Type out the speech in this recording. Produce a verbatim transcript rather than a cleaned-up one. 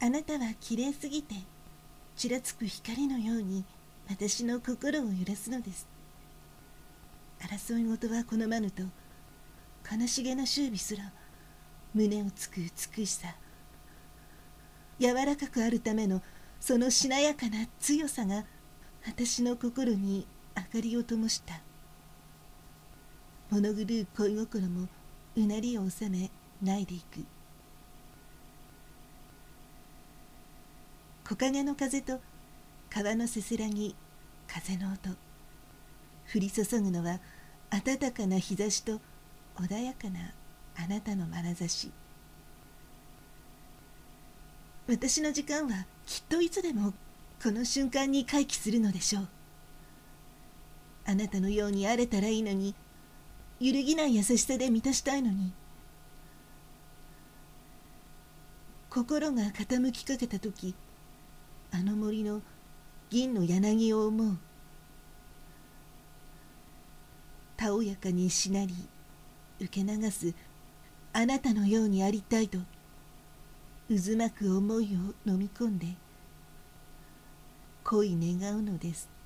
あなたはきれいすぎて、ちらつく光のように私の心を揺らすのです。争い事は好まぬと、悲しげな周備すら胸をつく美しさ、柔らかくあるためのそのしなやかな強さが私の心に明かりを灯した。物狂う恋心もうなりを収め泣いでいく。木陰の風と川のせせらぎ、風の音、降り注ぐのは暖かな日差しと穏やかなあなたの眼差し。私の時間はきっといつでもこの瞬間に回帰するのでしょう。あなたのようにあれたらいいのに、揺るぎない優しさで満たしたいのに。心が傾きかけたとき、あの森の銀の柳を思う。たおやかにしなり受け流すあなたのようにありたいと、渦巻く思いを飲み込んで恋願うのです。